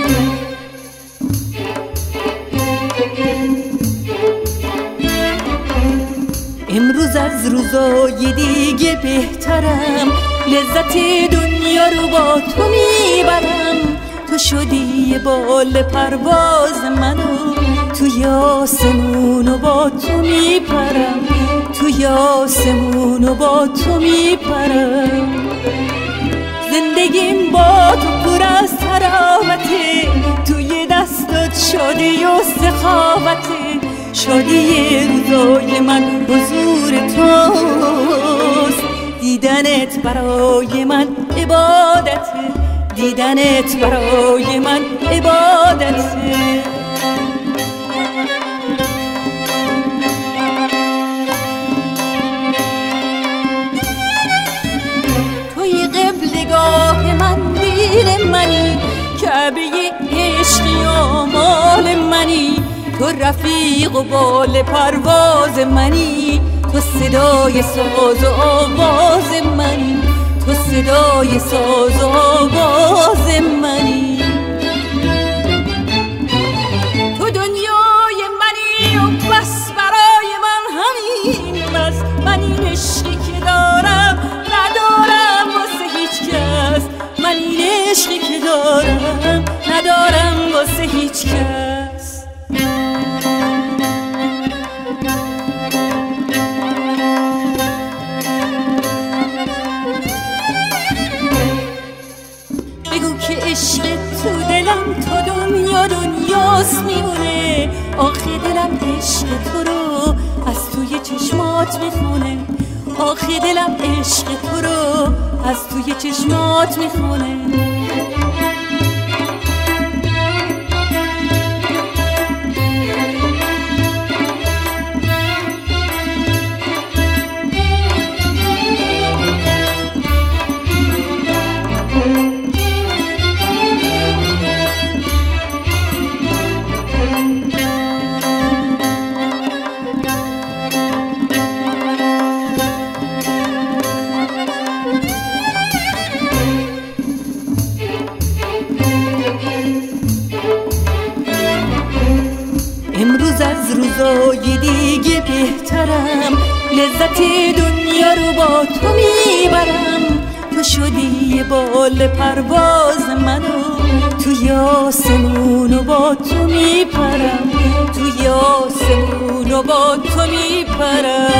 امروز از روزای دیگه بهترم، لذت دنیا رو با تو میبرم. تو شدی بال پرواز منو، توی آسمون و با تو میپرم، توی آسمون و با تو میپرم. زندگیم با تو پر از تراوته، توی دستات شادی و سخاوته. شادی روزای من حضور توست، دیدنت برای من عبادته، دیدنت برای من عبادته. توی قبلگاه من دین منی، کعبه عشقی و مال منی. تو رفیق و بال پرواز منی، تو صدای ساز و آواز منی، تو صدای ساز و آواز منی. تو دنیای منی و بس برای من همین بس. من این عشقی که دارم ندارم واسه هیچ کس، من این عشقی که دارم ندارم واسه هیچ کس. بگو که عشق تو دلم تو دنیا دنیاست میمونه. آخه دلم عشق تو رو از توی چشمات میخونه، آخه دلم عشق تو رو از توی چشمات میخونه. امروز از روزای دیگه بهترم، لذت دنیا رو با تو میبرم. تو شدی بال پرواز منو، توی آسمون و با تو میپرم، توی آسمون و با تو میپرم.